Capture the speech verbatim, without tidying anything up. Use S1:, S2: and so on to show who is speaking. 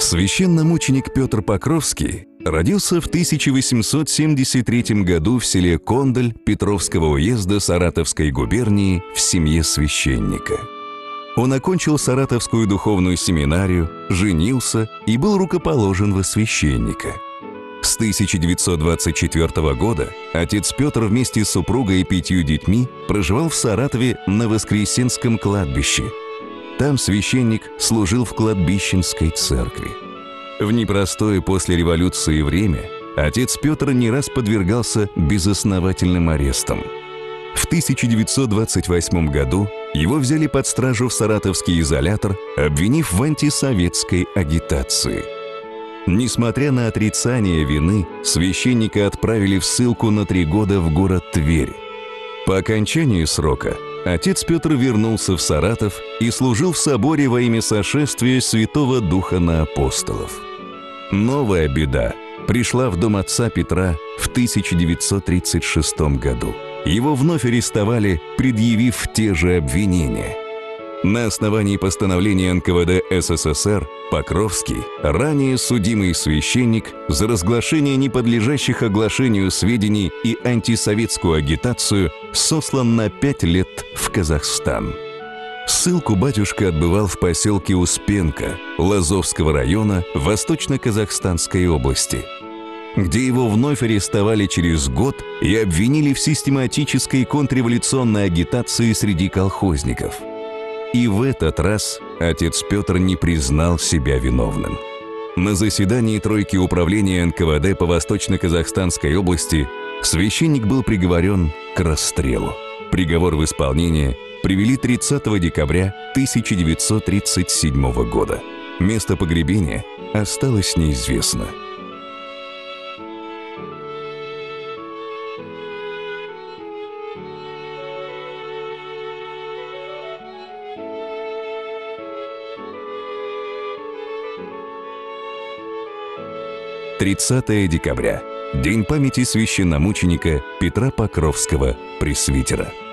S1: Священномученик Петр Покровский родился в тысяча восемьсот семьдесят третьем году в селе Кондаль Петровского уезда Саратовской губернии в семье священника. Он окончил Саратовскую духовную семинарию, женился и был рукоположен во священника. С тысяча девятьсот двадцать четвёртого года отец Петр вместе с супругой и пятью детьми проживал в Саратове на Воскресенском кладбище. Там священник служил в кладбищенской церкви. В непростое после революции время отец Петр не раз подвергался безосновательным арестам. В тысяча девятьсот двадцать восьмом году его взяли под стражу в саратовский изолятор, обвинив в антисоветской агитации. Несмотря на отрицание вины, священника отправили в ссылку на три года в город Тверь. По окончании срока отец Петр вернулся в Саратов и служил в соборе во имя сошествия Святого Духа на апостолов. Новая беда пришла в дом отца Петра в тысяча девятьсот тридцать шестом году. Его вновь арестовали, предъявив те же обвинения. На основании постановления эн ка вэ дэ эс эс эс эр Покровский, ранее судимый священник, за разглашение неподлежащих оглашению сведений и антисоветскую агитацию сослан на пять лет в Казахстан. Ссылку батюшка отбывал в поселке Успенка Лазовского района Восточно-Казахстанской области, где его вновь арестовали через год и обвинили в систематической контрреволюционной агитации среди колхозников. И в этот раз отец Петр не признал себя виновным. На заседании тройки управления эн ка вэ дэ по Восточно-Казахстанской области священник был приговорен к расстрелу. Приговор в исполнение привели тридцатого декабря тысяча девятьсот тридцать седьмого года. Место погребения осталось неизвестно. тридцатого декабря. День памяти священномученика Петра Покровского, пресвитера.